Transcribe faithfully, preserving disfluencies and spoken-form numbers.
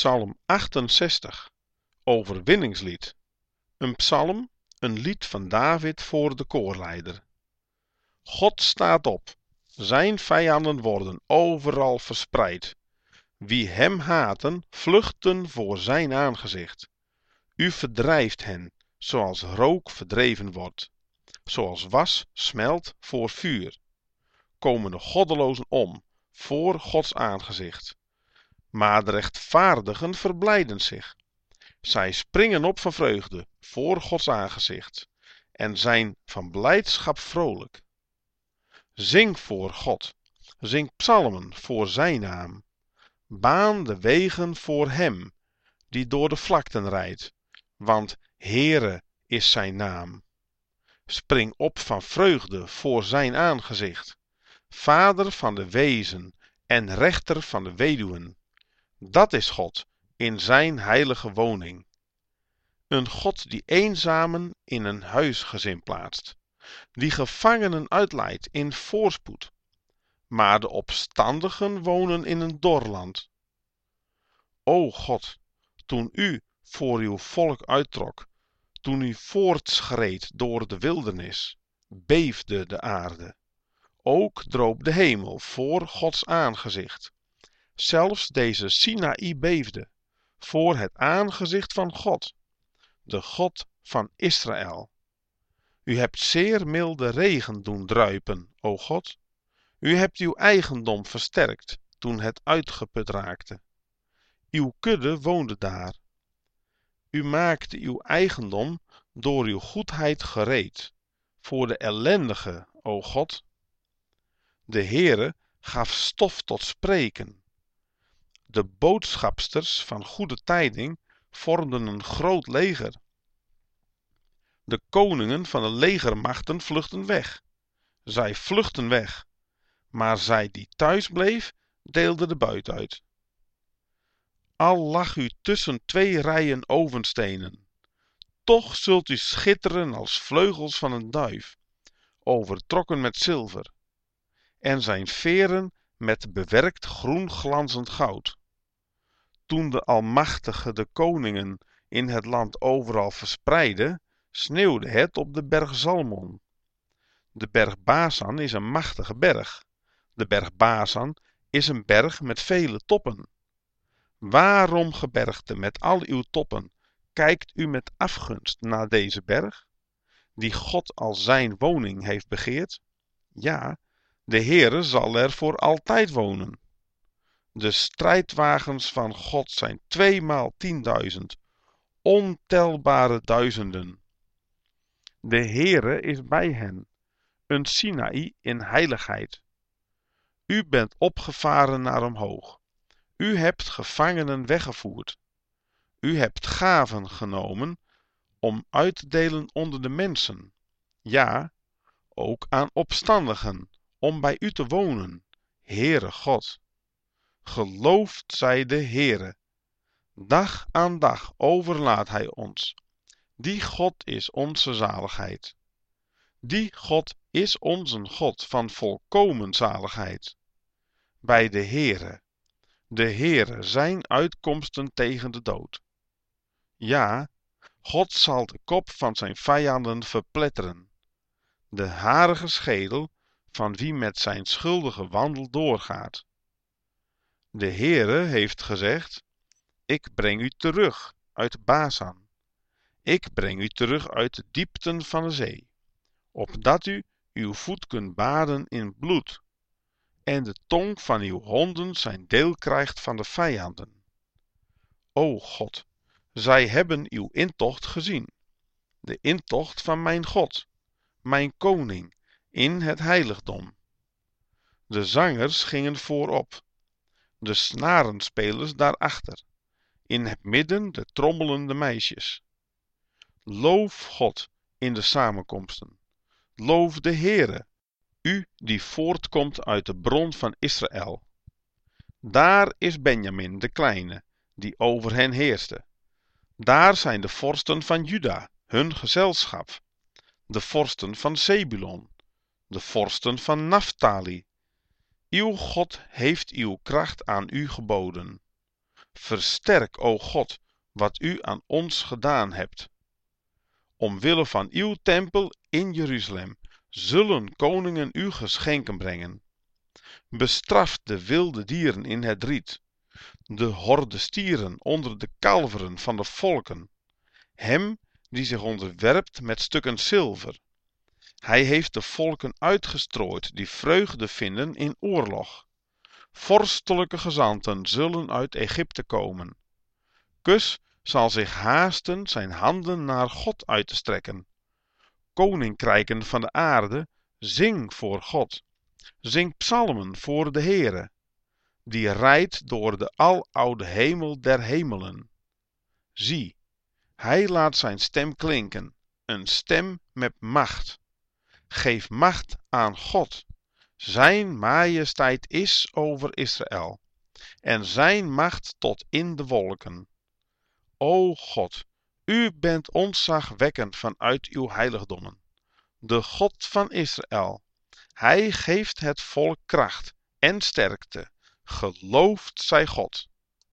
Psalm achtenzestig, overwinningslied. Een psalm, een lied van David voor de koorleider. God staat op, zijn vijanden worden overal verspreid. Wie hem haten, vluchten voor zijn aangezicht. U verdrijft hen, zoals rook verdreven wordt, zoals was smelt voor vuur. Komen de goddelozen om, voor Gods aangezicht. Maar de rechtvaardigen verblijden zich. Zij springen op van vreugde voor Gods aangezicht en zijn van blijdschap vrolijk. Zing voor God, zing psalmen voor zijn naam. Baan de wegen voor hem, die door de vlakten rijdt, want Heere is zijn naam. Spring op van vreugde voor zijn aangezicht, Vader van de wezen en rechter van de weduwen. Dat is God in zijn heilige woning. Een God die eenzamen in een huisgezin plaatst, die gevangenen uitleidt in voorspoed, maar de opstandigen wonen in een dor land. O God, toen u voor uw volk uittrok, toen u voortschreed door de wildernis, beefde de aarde. Ook droop de hemel voor Gods aangezicht. Zelfs deze Sinaï beefde, voor het aangezicht van God, de God van Israël. U hebt zeer milde regen doen druipen, o God. U hebt uw eigendom versterkt, toen het uitgeput raakte. Uw kudde woonde daar. U maakte uw eigendom door uw goedheid gereed, voor de ellendige, o God. De Heere gaf stof tot spreken. De boodschapsters van goede tijding vormden een groot leger. De koningen van de legermachten vluchtten weg. Zij vluchtten weg, maar zij die thuis bleef, deelde de buit uit. Al lag u tussen twee rijen ovenstenen, toch zult u schitteren als vleugels van een duif, overtrokken met zilver, en zijn veren met bewerkt groen glanzend goud. Toen de Almachtige de koningen in het land overal verspreidde, sneeuwde het op de berg Zalmon. De berg Basan is een machtige berg. De berg Basan is een berg met vele toppen. Waarom, gebergte met al uw toppen, kijkt u met afgunst naar deze berg, die God als zijn woning heeft begeerd? Ja, de Heere zal er voor altijd wonen. De strijdwagens van God zijn tweemaal tienduizend, ontelbare duizenden. De Heere is bij hen, een Sinaï in heiligheid. U bent opgevaren naar omhoog. U hebt gevangenen weggevoerd. U hebt gaven genomen om uit te delen onder de mensen. Ja, ook aan opstandigen, om bij u te wonen, Heere God. Geloofd zij de Heere. Dag aan dag overlaat hij ons. Die God is onze zaligheid. Die God is onze God van volkomen zaligheid. Bij de Heere. De Heere zijn uitkomsten tegen de dood. Ja, God zal de kop van zijn vijanden verpletteren. De harige schedel van wie met zijn schuldige wandel doorgaat. De Heere heeft gezegd: ik breng u terug uit Basan. Ik breng u terug uit de diepten van de zee, opdat u uw voet kunt baden in bloed, en de tong van uw honden zijn deel krijgt van de vijanden. O God, zij hebben uw intocht gezien, de intocht van mijn God, mijn koning, in het heiligdom. De zangers gingen voorop, de snarenspelers daarachter, in het midden de trommelende meisjes. Loof God in de samenkomsten, loof de Heere, u die voortkomt uit de bron van Israël. Daar is Benjamin de kleine, die over hen heerste. Daar zijn de vorsten van Juda, hun gezelschap, de vorsten van Zebulon, de vorsten van Naphtali. Uw God heeft uw kracht aan u geboden. Versterk, o God, wat u aan ons gedaan hebt. Omwille van uw tempel in Jeruzalem zullen koningen u geschenken brengen. Bestraf de wilde dieren in het riet, de horde stieren onder de kalveren van de volken, hem die zich onderwerpt met stukken zilver. Hij heeft de volken uitgestrooid die vreugde vinden in oorlog. Vorstelijke gezanten zullen uit Egypte komen. Kus zal zich haasten zijn handen naar God uit te strekken. Koninkrijken van de aarde, zing voor God. Zing psalmen voor de Heere, die rijdt door de aloude hemel der hemelen. Zie, hij laat zijn stem klinken, een stem met macht. Geef macht aan God. Zijn majesteit is over Israël en zijn macht tot in de wolken. O God, u bent ontzagwekkend vanuit uw heiligdommen. De God van Israël, hij geeft het volk kracht en sterkte. Geloofd zij God.